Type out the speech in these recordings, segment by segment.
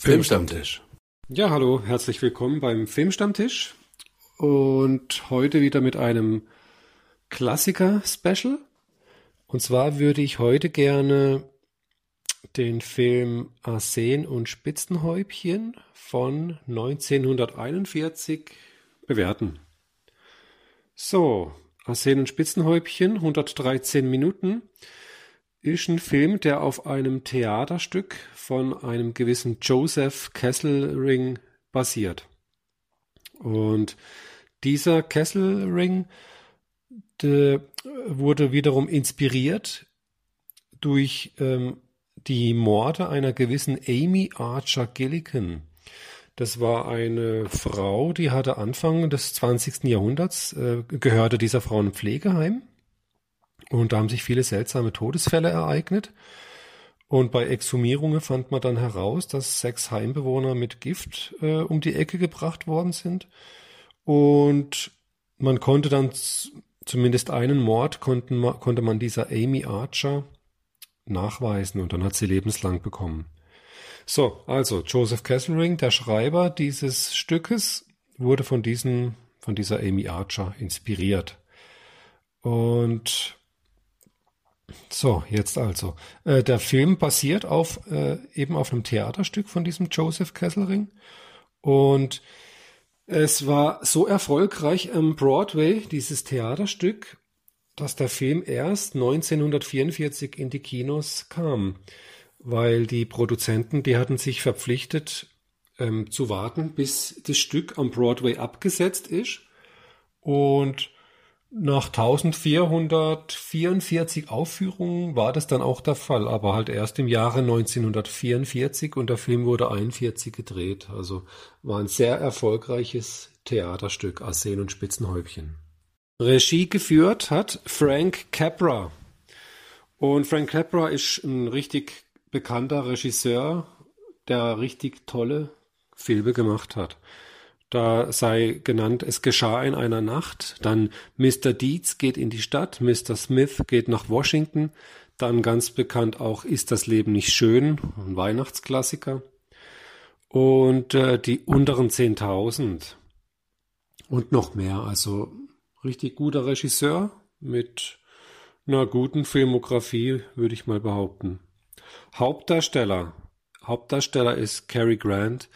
Filmstammtisch. Ja, hallo, herzlich willkommen beim Filmstammtisch und heute wieder mit einem Klassiker-Special. Und zwar würde ich heute gerne den Film Arsen und Spitzenhäubchen von 1941 bewerten. So, Arsen und Spitzenhäubchen, 113 Minuten, ist ein Film, der auf einem Theaterstück von einem gewissen Joseph Kesselring basiert. Und dieser Kesselring wurde wiederum inspiriert durch die Morde einer gewissen Amy Archer Gilligan. Das war eine Frau, die hatte Anfang des 20. Jahrhunderts, gehörte dieser Frau ein Pflegeheim. Und da haben sich viele seltsame Todesfälle ereignet. Und bei Exhumierungen fand man dann heraus, dass 6 Heimbewohner mit Gift um die Ecke gebracht worden sind. Und man konnte dann zumindest einen Mord konnte man dieser Amy Archer nachweisen. Und dann hat sie lebenslang bekommen. So, also Joseph Kesselring, der Schreiber dieses Stückes, wurde von dieser Amy Archer inspiriert. Und so, jetzt also. Der Film basiert eben auf einem Theaterstück von diesem Joseph Kesselring. Und es war so erfolgreich am Broadway, dieses Theaterstück, dass der Film erst 1944 in die Kinos kam. Weil die Produzenten, die hatten sich verpflichtet, zu warten, bis das Stück am Broadway abgesetzt ist. Und nach 1444 Aufführungen war das dann auch der Fall, aber halt erst im Jahre 1944 und der Film wurde 1941 gedreht. Also war ein sehr erfolgreiches Theaterstück, Arsen und Spitzenhäubchen. Regie geführt hat Frank Capra. Und Frank Capra ist ein richtig bekannter Regisseur, der richtig tolle Filme gemacht hat. Da sei genannt, es geschah in einer Nacht, dann Mr. Deeds geht in die Stadt, Mr. Smith geht nach Washington, dann ganz bekannt auch Ist das Leben nicht schön, ein Weihnachtsklassiker, und die unteren 10.000 und noch mehr. Also richtig guter Regisseur mit einer guten Filmografie, würde ich mal behaupten. Hauptdarsteller ist Cary Grant,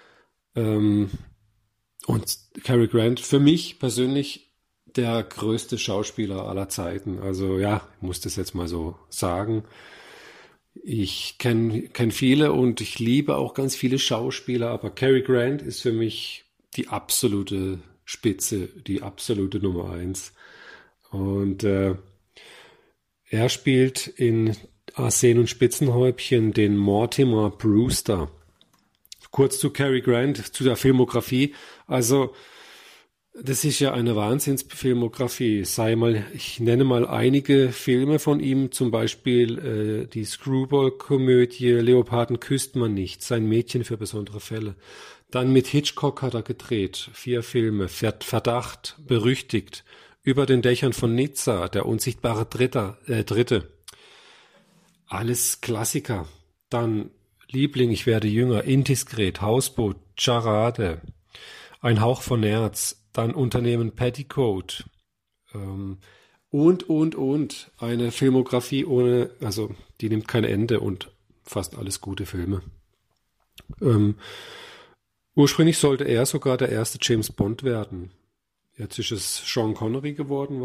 und Cary Grant, für mich persönlich der größte Schauspieler aller Zeiten. Also ja, ich muss das jetzt mal so sagen. Ich kenn viele und ich liebe auch ganz viele Schauspieler, aber Cary Grant ist für mich die absolute Spitze, die absolute Nummer 1. Und er spielt in Arsen und Spitzenhäubchen den Mortimer Brewster. Kurz zu Cary Grant, zu der Filmografie. Also, das ist ja eine Wahnsinnsfilmografie. Ich nenne mal einige Filme von ihm, zum Beispiel die Screwball-Komödie Leoparden küsst man nicht, sein Mädchen für besondere Fälle. Dann mit Hitchcock hat er gedreht, 4 Filme, Verdacht, berüchtigt, Über den Dächern von Nizza, Der unsichtbare Dritte. Alles Klassiker. Dann Liebling, ich werde jünger, Indiskret, Hausboot, Charade, Ein Hauch von Nerz, dann Unternehmen Petticoat, und. Eine Filmografie die nimmt kein Ende und fast alles gute Filme. Ursprünglich sollte er sogar der erste James Bond werden. Jetzt ist es Sean Connery geworden,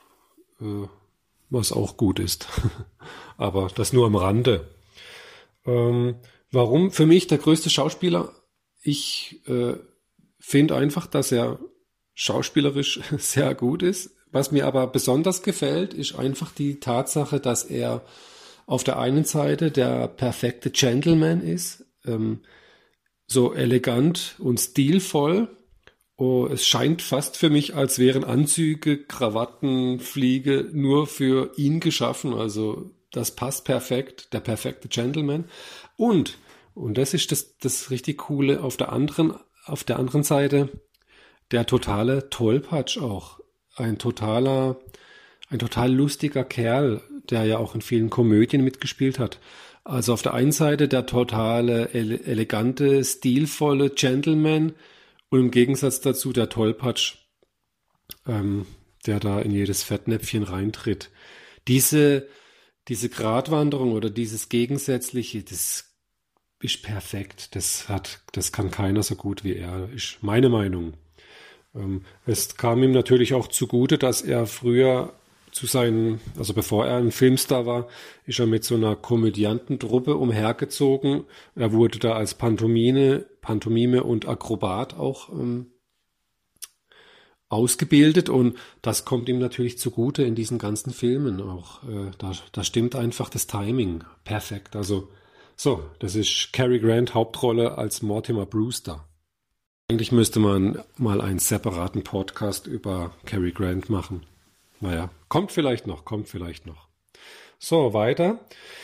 was auch gut ist. Aber das nur am Rande. Warum für mich der größte Schauspieler? Ich finde einfach, dass er schauspielerisch sehr gut ist. Was mir aber besonders gefällt, ist einfach die Tatsache, dass er auf der einen Seite der perfekte Gentleman ist, so elegant und stilvoll. Oh, es scheint fast für mich, als wären Anzüge, Krawatten, Fliege nur für ihn geschaffen. Also das passt perfekt, der perfekte Gentleman. Und das ist das richtig Coole, auf der anderen Seite der totale Tollpatsch auch. Ein total lustiger Kerl, der ja auch in vielen Komödien mitgespielt hat. Also auf der einen Seite der totale, elegante, stilvolle Gentleman und im Gegensatz dazu der Tollpatsch, der da in jedes Fettnäpfchen reintritt. Diese Gratwanderung oder dieses Gegensätzliche, das ist perfekt. Das kann keiner so gut wie er, ist meine Meinung. Es kam ihm natürlich auch zugute, dass er früher also bevor er ein Filmstar war, ist er mit so einer Komödiantentruppe umhergezogen. Er wurde da als Pantomime und Akrobat auch ausgebildet und das kommt ihm natürlich zugute in diesen ganzen Filmen auch. Da stimmt einfach das Timing perfekt. Also so, das ist Cary Grant Hauptrolle als Mortimer Brewster. Eigentlich müsste man mal einen separaten Podcast über Cary Grant machen. Naja, kommt vielleicht noch. So, weiter.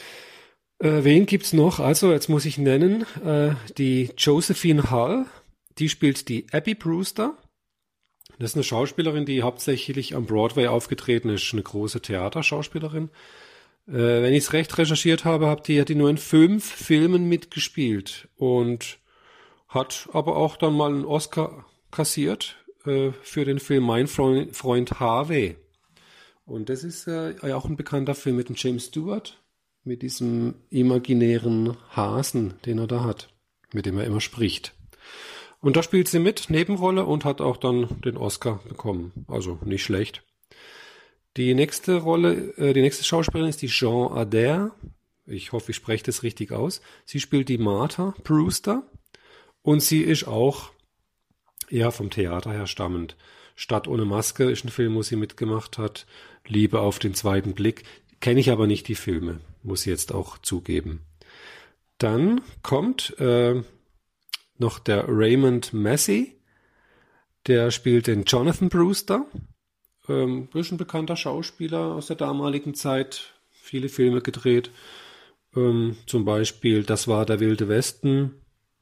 Wen gibt's noch? Also, jetzt muss ich nennen, die Josephine Hull, die spielt die Abby Brewster. Das ist eine Schauspielerin, die hauptsächlich am Broadway aufgetreten ist, eine große Theaterschauspielerin. Wenn ich es recht recherchiert habe, hat die nur in 5 Filmen mitgespielt und hat aber auch dann mal einen Oscar kassiert für den Film Mein Freund Harvey. Und das ist ja auch ein bekannter Film mit dem James Stewart, mit diesem imaginären Hasen, den er da hat, mit dem er immer spricht. Und da spielt sie mit, Nebenrolle, und hat auch dann den Oscar bekommen. Also nicht schlecht. Die nächste Schauspielerin ist die Jean Adair. Ich hoffe, ich spreche das richtig aus. Sie spielt die Martha Brewster. Und sie ist auch eher vom Theater her stammend. Stadt ohne Maske ist ein Film, wo sie mitgemacht hat. Liebe auf den zweiten Blick. Kenne ich aber nicht die Filme, muss ich jetzt auch zugeben. Dann kommt noch der Raymond Massey. Der spielt den Jonathan Brewster. Ist ein bekannter Schauspieler aus der damaligen Zeit. Viele Filme gedreht. Zum Beispiel Das war der Wilde Westen.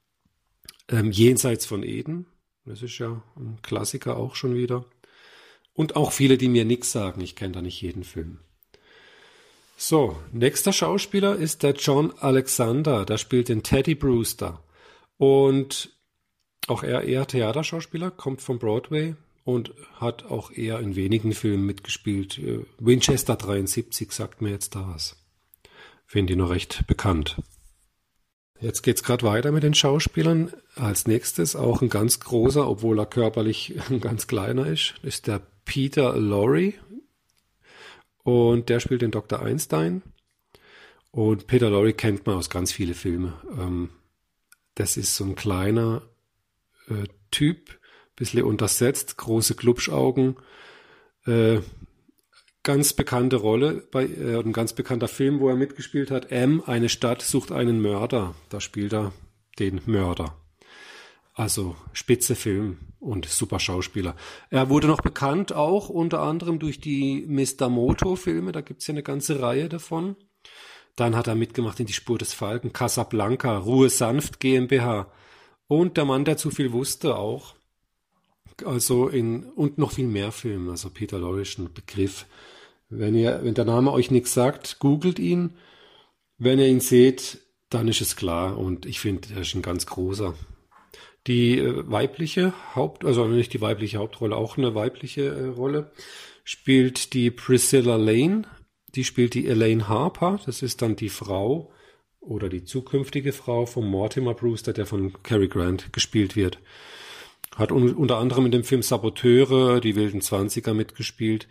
Jenseits von Eden. Das ist ja ein Klassiker auch schon wieder. Und auch viele, die mir nichts sagen. Ich kenne da nicht jeden Film. So, nächster Schauspieler ist der John Alexander. Der spielt den Teddy Brewster. Und auch er eher Theaterschauspieler, kommt vom Broadway und hat auch eher in wenigen Filmen mitgespielt. Winchester 73 sagt mir jetzt da was. Finde ich noch recht bekannt. Jetzt geht's gerade weiter mit den Schauspielern. Als nächstes auch ein ganz großer, obwohl er körperlich ein ganz kleiner ist der Peter Lorre. Und der spielt den Dr. Einstein. Und Peter Lorre kennt man aus ganz vielen Filmen. Das ist so ein kleiner Typ, bisschen untersetzt, große Glubschaugen. Ganz bekannte Rolle, ein ganz bekannter Film, wo er mitgespielt hat. Eine Stadt sucht einen Mörder. Da spielt er den Mörder. Also spitze Film und super Schauspieler. Er wurde noch bekannt auch unter anderem durch die Mr. Moto-Filme. Da gibt's ja eine ganze Reihe davon. Dann hat er mitgemacht in Die Spur des Falken, Casablanca, Ruhe sanft GmbH und Der Mann, der zu viel wusste auch. Also und noch viel mehr Filme. Also Peter Lorre ist ein Begriff. Wenn der Name euch nichts sagt, googelt ihn. Wenn ihr ihn seht, dann ist es klar. Und ich finde, er ist ein ganz großer. Die weibliche also nicht die weibliche Hauptrolle, auch eine weibliche Rolle, spielt die Priscilla Lane. Die spielt die Elaine Harper. Das ist dann die Frau oder die zukünftige Frau von Mortimer Brewster, der von Cary Grant gespielt wird. Hat unter anderem in dem Film Saboteure, die wilden 20er mitgespielt.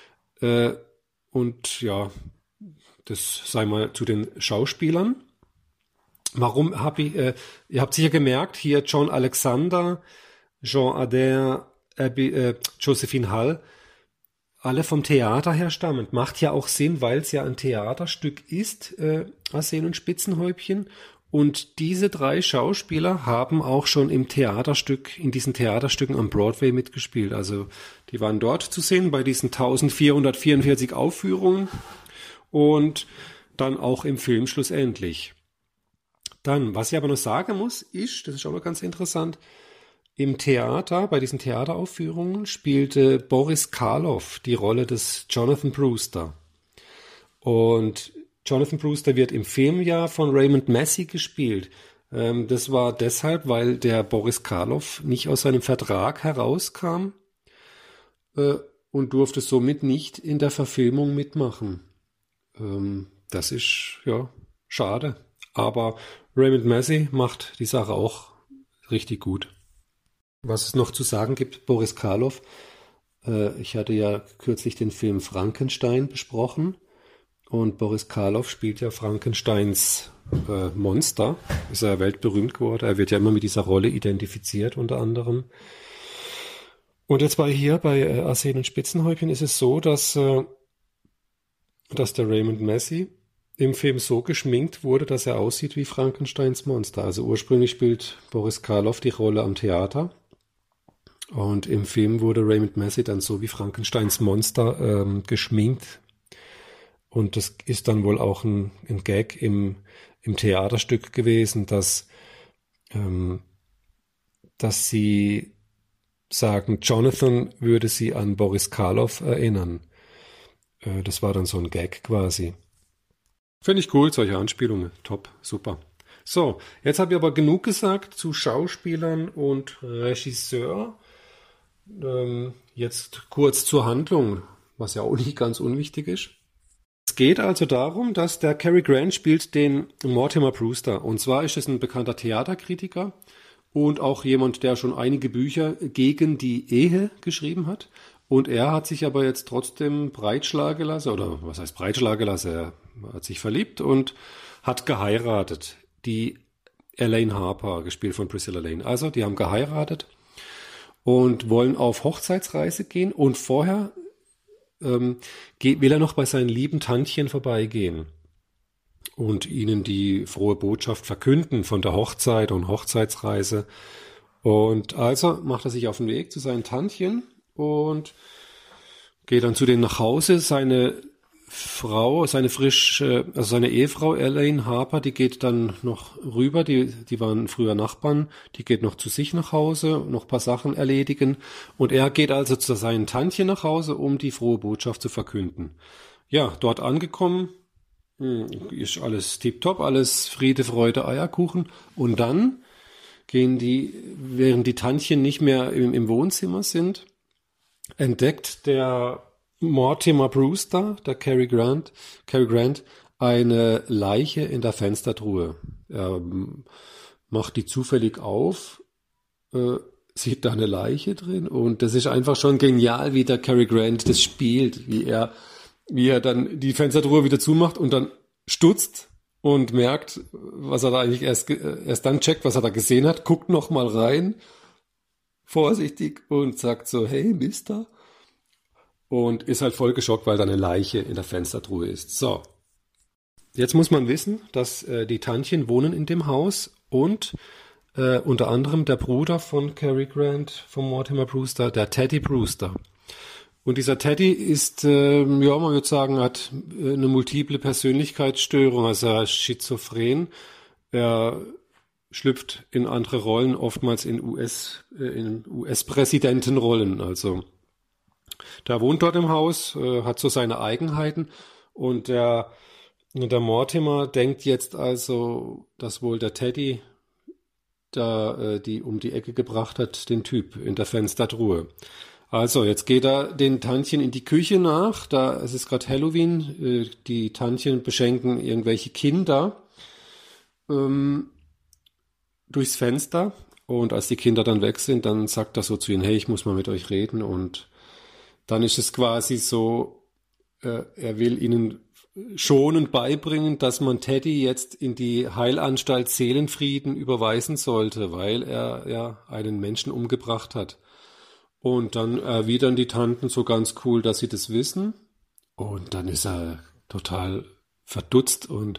Und ja, das sei mal zu den Schauspielern. Warum ihr habt sicher gemerkt, hier John Alexander, Jean Adair, Josephine Hull, alle vom Theater her stammend. Macht ja auch Sinn, weil es ja ein Theaterstück ist, Arsen und Spitzenhäubchen. Und diese 3 Schauspieler haben auch schon in diesen Theaterstücken am Broadway mitgespielt. Also die waren dort zu sehen bei diesen 1444 Aufführungen und dann auch im Film schlussendlich. Dann, was ich aber noch sagen muss, das ist auch noch ganz interessant, im Theater, bei diesen Theateraufführungen spielte Boris Karloff die Rolle des Jonathan Brewster. Und Jonathan Brewster wird im Film ja von Raymond Massey gespielt. Das war deshalb, weil der Boris Karloff nicht aus seinem Vertrag herauskam und durfte somit nicht in der Verfilmung mitmachen. Das ist, ja, schade. Aber Raymond Massey macht die Sache auch richtig gut. Was es noch zu sagen gibt, Boris Karloff, ich hatte ja kürzlich den Film Frankenstein besprochen und Boris Karloff spielt ja Frankensteins Monster, ist er weltberühmt geworden. Er wird ja immer mit dieser Rolle identifiziert unter anderem. Und jetzt hier bei Arsen und Spitzenhäubchen ist es so, dass der Raymond Massey im Film so geschminkt wurde, dass er aussieht wie Frankensteins Monster. Also ursprünglich spielt Boris Karloff die Rolle am Theater. Und im Film wurde Raymond Massey dann so wie Frankensteins Monster geschminkt. Und das ist dann wohl auch ein Gag im Theaterstück gewesen, dass sie sagen, Jonathan würde sie an Boris Karloff erinnern. Das war dann so ein Gag quasi. Finde ich cool, solche Anspielungen. Top, super. So, jetzt habe ich aber genug gesagt zu Schauspielern und Regisseur. Jetzt kurz zur Handlung, was ja auch nicht ganz unwichtig ist. Es geht also darum, dass der Cary Grant spielt den Mortimer Brewster. Und zwar ist es ein bekannter Theaterkritiker und auch jemand, der schon einige Bücher gegen die Ehe geschrieben hat. Und er hat sich aber jetzt trotzdem breitschlagen lassen, oder was heißt breitschlagen lassen? Er hat sich verliebt und hat geheiratet. Die Elaine Harper, gespielt von Priscilla Lane. Also, die haben geheiratet und wollen auf Hochzeitsreise gehen und vorher will er noch bei seinen lieben Tantchen vorbeigehen und ihnen die frohe Botschaft verkünden von der Hochzeit und Hochzeitsreise. Und also macht er sich auf den Weg zu seinen Tantchen und geht dann zu denen nach Hause. Seine Ehefrau Elaine Harper, die geht dann noch rüber, die waren früher Nachbarn, die geht noch zu sich nach Hause, noch ein paar Sachen erledigen und er geht also zu seinen Tantchen nach Hause, um die frohe Botschaft zu verkünden. Ja, dort angekommen, ist alles tipptopp, alles Friede, Freude, Eierkuchen und dann während die Tantchen nicht mehr im Wohnzimmer sind, entdeckt der Mortimer Brewster, der Cary Grant, eine Leiche in der Fenstertruhe. Er macht die zufällig auf, sieht da eine Leiche drin und das ist einfach schon genial, wie der Cary Grant das spielt, wie er dann die Fenstertruhe wieder zumacht und dann stutzt und merkt, was er da eigentlich erst dann checkt, was er da gesehen hat, guckt noch mal rein, vorsichtig und sagt so, hey Mister, und ist halt voll geschockt, weil da eine Leiche in der Fenstertruhe ist. So, jetzt muss man wissen, dass die Tantchen wohnen in dem Haus und unter anderem der Bruder von Cary Grant, von Mortimer Brewster, der Teddy Brewster. Und dieser Teddy ist, man würde sagen, hat eine multiple Persönlichkeitsstörung, also er ist schizophren. Er schlüpft in andere Rollen, oftmals in US-Präsidentenrollen, also der wohnt dort im Haus, hat so seine Eigenheiten und der Mortimer denkt jetzt also, dass wohl der Teddy da die um die Ecke gebracht hat, den Typ in der Fenstertruhe. Also, jetzt geht er den Tantchen in die Küche nach, es ist gerade Halloween, die Tantchen beschenken irgendwelche Kinder durchs Fenster und als die Kinder dann weg sind, dann sagt er so zu ihnen, hey, ich muss mal mit euch reden und dann ist es quasi so, er will ihnen schonend beibringen, dass man Teddy jetzt in die Heilanstalt Seelenfrieden überweisen sollte, weil er ja einen Menschen umgebracht hat. Und dann erwidern die Tanten so ganz cool, dass sie das wissen. Und dann ist er total verdutzt und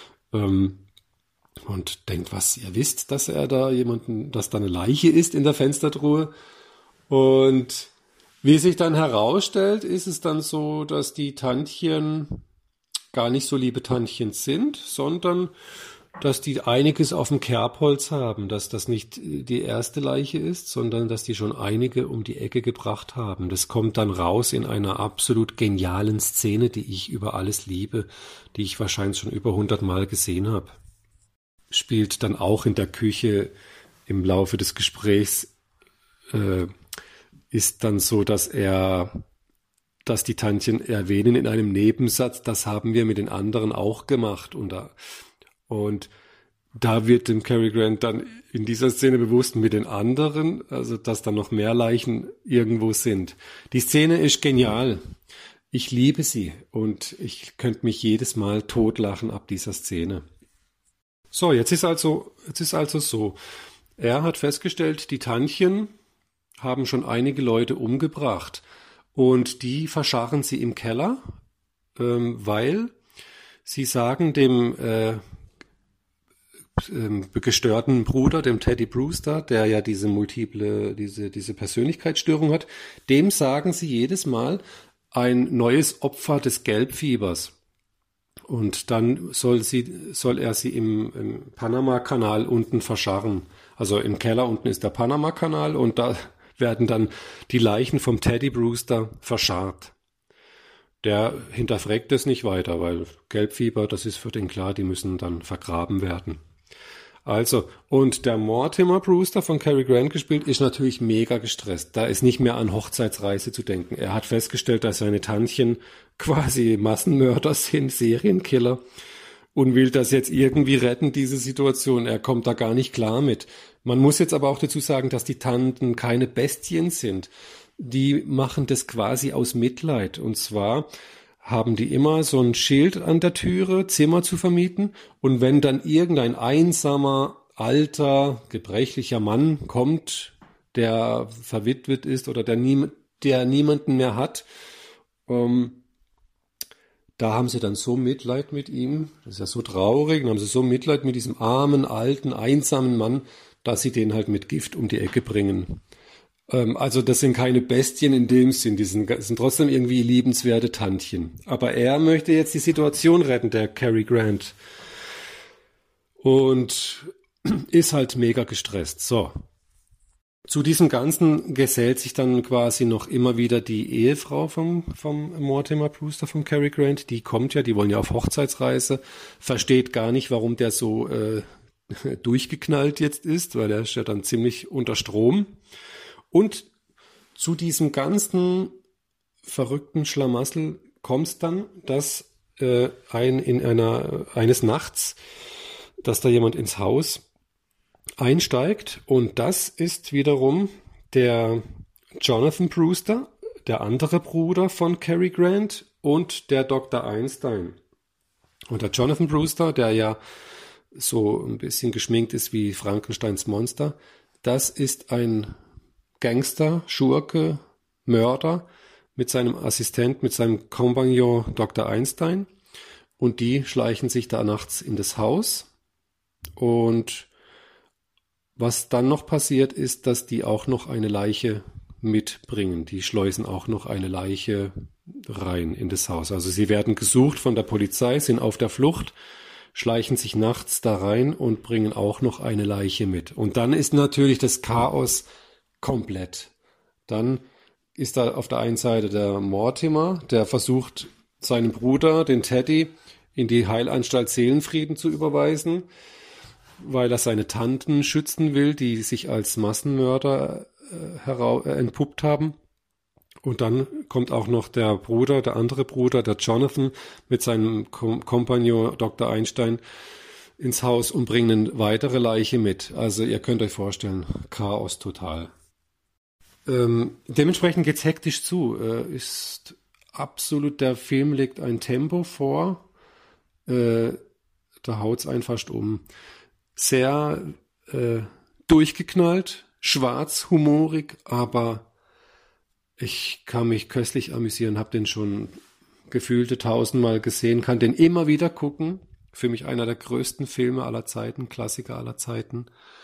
denkt, was, ihr wisst, dass dass da eine Leiche ist in der Fenstertruhe. Und wie sich dann herausstellt, ist es dann so, dass die Tantchen gar nicht so liebe Tantchen sind, sondern dass die einiges auf dem Kerbholz haben, dass das nicht die erste Leiche ist, sondern dass die schon einige um die Ecke gebracht haben. Das kommt dann raus in einer absolut genialen Szene, die ich über alles liebe, die ich wahrscheinlich schon über 100 Mal gesehen habe. Spielt dann auch in der Küche im Laufe des Gesprächs, ist dann so, dass die Tantchen erwähnen in einem Nebensatz, das haben wir mit den anderen auch gemacht. Und da wird dem Cary Grant dann in dieser Szene bewusst mit den anderen, also dass dann noch mehr Leichen irgendwo sind. Die Szene ist genial. Ich liebe sie und ich könnte mich jedes Mal totlachen ab dieser Szene. So, jetzt ist also so. Er hat festgestellt, die Tantchen haben schon einige Leute umgebracht und die verscharren sie im Keller, weil sie sagen dem gestörten Bruder, dem Teddy Brewster, der ja diese Persönlichkeitsstörung hat, dem sagen sie jedes Mal ein neues Opfer des Gelbfiebers. Und dann soll er sie im Panama-Kanal unten verscharren. Also im Keller unten ist der Panama-Kanal und da werden dann die Leichen vom Teddy Brewster verscharrt. Der hinterfragt es nicht weiter, weil Gelbfieber, das ist für den klar, die müssen dann vergraben werden. Also, und der Mortimer Brewster von Cary Grant gespielt, ist natürlich mega gestresst. Da ist nicht mehr an Hochzeitsreise zu denken. Er hat festgestellt, dass seine Tantchen quasi Massenmörder sind, Serienkiller, und will das jetzt irgendwie retten, diese Situation. Er kommt da gar nicht klar mit. Man muss jetzt aber auch dazu sagen, dass die Tanten keine Bestien sind. Die machen das quasi aus Mitleid. Und zwar haben die immer so ein Schild an der Türe, Zimmer zu vermieten. Und wenn dann irgendein einsamer, alter, gebrechlicher Mann kommt, der verwitwet ist oder der niemanden mehr hat, da haben sie dann so Mitleid mit ihm, das ist ja so traurig, dann haben sie so Mitleid mit diesem armen, alten, einsamen Mann, dass sie den halt mit Gift um die Ecke bringen. Also das sind keine Bestien in dem Sinn, die sind trotzdem irgendwie liebenswerte Tantchen. Aber er möchte jetzt die Situation retten, der Cary Grant. Und ist halt mega gestresst. So. Zu diesem Ganzen gesellt sich dann quasi noch immer wieder die Ehefrau vom Mortimer Brewster, vom Cary Grant. Die kommt ja, die wollen ja auf Hochzeitsreise, versteht gar nicht, warum der so durchgeknallt jetzt ist, weil er ist ja dann ziemlich unter Strom. Und zu diesem ganzen verrückten Schlamassel kommt es dann, dass eines Nachts, dass da jemand ins Haus einsteigt und das ist wiederum der Jonathan Brewster, der andere Bruder von Cary Grant und der Dr. Einstein. Und der Jonathan Brewster, der ja so ein bisschen geschminkt ist wie Frankensteins Monster, das ist ein Gangster, Schurke, Mörder mit seinem Assistent, mit seinem Kompagnon Dr. Einstein und die schleichen sich da nachts in das Haus und was dann noch passiert ist, dass die auch noch eine Leiche mitbringen. Die schleusen auch noch eine Leiche rein in das Haus. Also sie werden gesucht von der Polizei, sind auf der Flucht, schleichen sich nachts da rein und bringen auch noch eine Leiche mit. Und dann ist natürlich das Chaos komplett. Dann ist da auf der einen Seite der Mortimer, der versucht, seinen Bruder, den Teddy, in die Heilanstalt Seelenfrieden zu überweisen, weil er seine Tanten schützen will, die sich als Massenmörder entpuppt haben. Und dann kommt auch noch der andere Bruder, der Jonathan, mit seinem Kompagnon Dr. Einstein ins Haus und bringen eine weitere Leiche mit. Also ihr könnt euch vorstellen, Chaos total. Dementsprechend geht's hektisch zu. Ist absolut, der Film legt ein Tempo vor. Da haut's einen fast um. Sehr durchgeknallt, schwarz, humorig, aber ich kann mich köstlich amüsieren, habe den schon gefühlte 1000-mal gesehen, kann den immer wieder gucken. Für mich einer der größten Filme aller Zeiten, Klassiker aller Zeiten.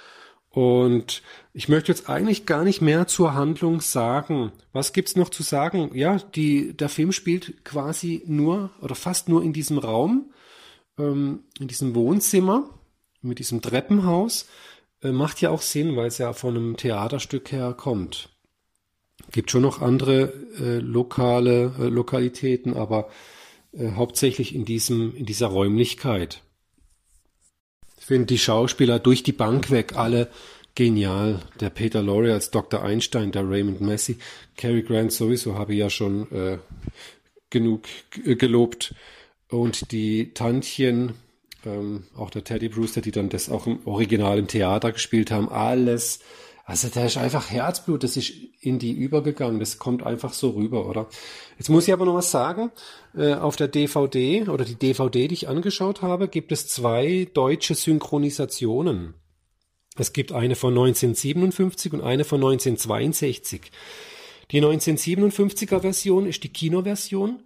Und ich möchte jetzt eigentlich gar nicht mehr zur Handlung sagen. Was gibt's noch zu sagen? Ja, der Film spielt quasi nur oder fast nur in diesem Raum, in diesem Wohnzimmer. mit diesem Treppenhaus macht ja auch Sinn, weil es ja von einem Theaterstück her kommt. Gibt schon noch andere Lokalitäten, aber hauptsächlich in dieser Räumlichkeit. Ich finde die Schauspieler durch die Bank weg alle genial. Der Peter Lorre als Dr. Einstein, der Raymond Massey, Cary Grant sowieso, habe ich ja schon genug gelobt. Und die Tantchen, auch der Teddy Brewster, die dann das auch im Original im Theater gespielt haben, alles. Also da ist einfach Herzblut, das ist in die übergegangen, das kommt einfach so rüber, oder? Jetzt muss ich aber noch was sagen, auf der DVD oder die DVD, die ich angeschaut habe, gibt es 2 deutsche Synchronisationen. Es gibt eine von 1957 und eine von 1962. Die 1957er Version ist die Kinoversion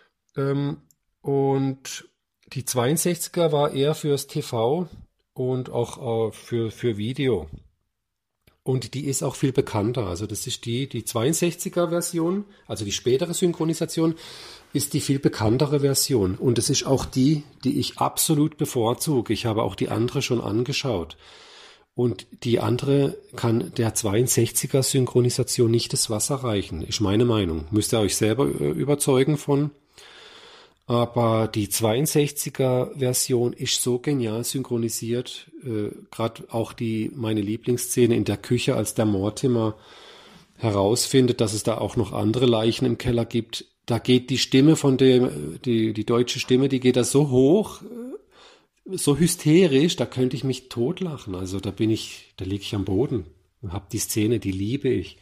und die 62er war eher fürs TV und auch für Video. Und die ist auch viel bekannter. Also das ist die 62er Version, also die spätere Synchronisation, ist die viel bekanntere Version. Und es ist auch die ich absolut bevorzuge. Ich habe auch die andere schon angeschaut. Und die andere kann der 62er Synchronisation nicht das Wasser reichen, ist meine Meinung. Müsst ihr euch selber überzeugen von. Aber die 62er Version ist so genial synchronisiert, gerade auch meine Lieblingsszene in der Küche, als der Mortimer herausfindet, dass es da auch noch andere Leichen im Keller gibt. Da geht die Stimme die deutsche Stimme, die geht da so hoch, so hysterisch, da könnte ich mich totlachen. Also da liege ich am Boden und habe die Szene, die liebe ich.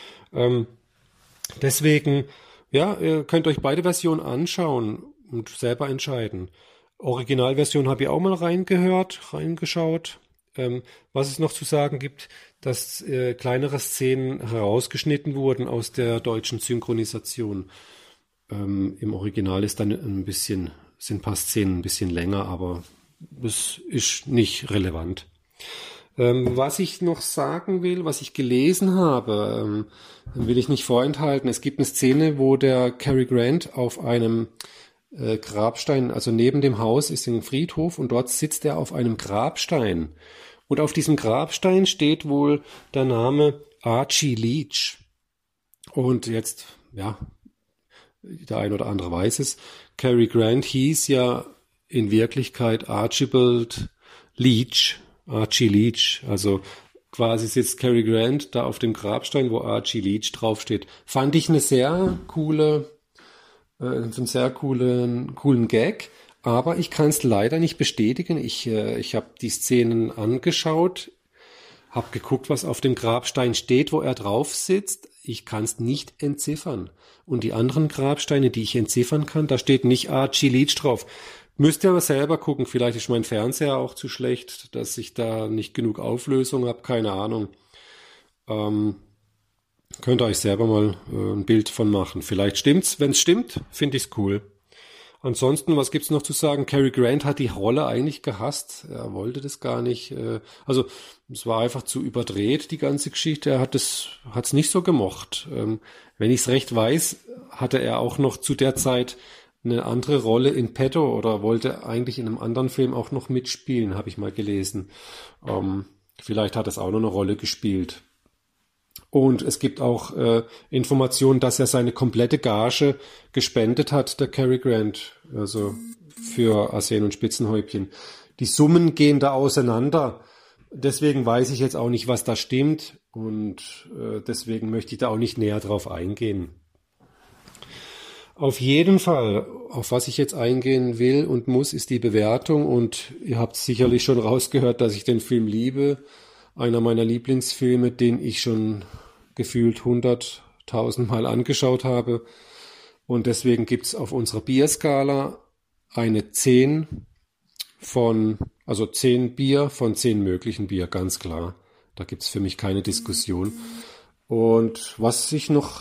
Deswegen, ja, ihr könnt euch beide Versionen anschauen und selber entscheiden. Originalversion habe ich auch mal reingeschaut. Was es noch zu sagen gibt, dass kleinere Szenen herausgeschnitten wurden aus der deutschen Synchronisation. Im Original ist dann sind ein paar Szenen ein bisschen länger, aber das ist nicht relevant. Was ich noch sagen will, was ich gelesen habe, will ich nicht vorenthalten. Es gibt eine Szene, wo der Cary Grant auf einem Grabstein, also neben dem Haus ist ein Friedhof und dort sitzt er auf einem Grabstein. Und auf diesem Grabstein steht wohl der Name Archie Leach. Und jetzt, ja, der ein oder andere weiß es, Cary Grant hieß ja in Wirklichkeit Archibald Leach, Archie Leach. Also quasi sitzt Cary Grant da auf dem Grabstein, wo Archie Leach draufsteht. Fand ich einen sehr coolen Gag, aber ich kann es leider nicht bestätigen. Ich habe die Szenen angeschaut, habe geguckt, was auf dem Grabstein steht, wo er drauf sitzt. Ich kann es nicht entziffern. Und die anderen Grabsteine, die ich entziffern kann, da steht nicht Archie Leach drauf. Müsst ihr aber selber gucken. Vielleicht ist mein Fernseher auch zu schlecht, dass ich da nicht genug Auflösung habe. Keine Ahnung. Könnt ihr euch selber mal ein Bild von machen. Vielleicht stimmt's. Wenn es stimmt, finde ich's cool. Ansonsten, was gibt's noch zu sagen? Cary Grant hat die Rolle eigentlich gehasst. Er wollte das gar nicht. Also es war einfach zu überdreht, die ganze Geschichte. Er hat's nicht so gemocht. Wenn ich's recht weiß, hatte er auch noch zu der Zeit eine andere Rolle in petto oder wollte eigentlich in einem anderen Film auch noch mitspielen, habe ich mal gelesen. Vielleicht hat es auch noch eine Rolle gespielt. Und es gibt auch Informationen, dass er seine komplette Gage gespendet hat, der Cary Grant, also für Arsen und Spitzenhäubchen. Die Summen gehen da auseinander. Deswegen weiß ich jetzt auch nicht, was da stimmt. Und deswegen möchte ich da auch nicht näher drauf eingehen. Auf jeden Fall, auf was ich jetzt eingehen will und muss, ist die Bewertung. Und ihr habt sicherlich schon rausgehört, dass ich den Film liebe. Einer meiner Lieblingsfilme, den ich schon gefühlt 100.000 Mal angeschaut habe. Und deswegen gibt's auf unserer Bierskala eine 10 also 10 Bier von 10 möglichen Bier, ganz klar. Da gibt's für mich keine Diskussion. Und was ich noch,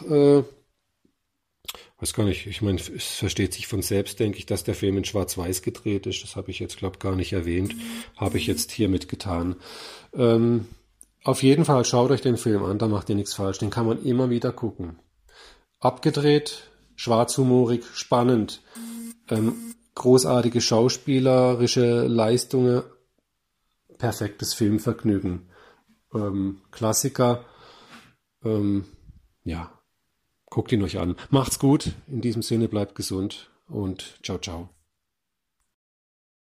weiß gar nicht, ich meine, es versteht sich von selbst, denke ich, dass der Film in Schwarz-Weiß gedreht ist. Das habe ich jetzt, glaube ich, gar nicht erwähnt. Habe ich jetzt hiermit getan. Auf jeden Fall schaut euch den Film an, da macht ihr nichts falsch. Den kann man immer wieder gucken. Abgedreht, schwarzhumorig, spannend, großartige schauspielerische Leistungen, perfektes Filmvergnügen. Klassiker. Ja, guckt ihn euch an. Macht's gut. In diesem Sinne bleibt gesund und ciao, ciao.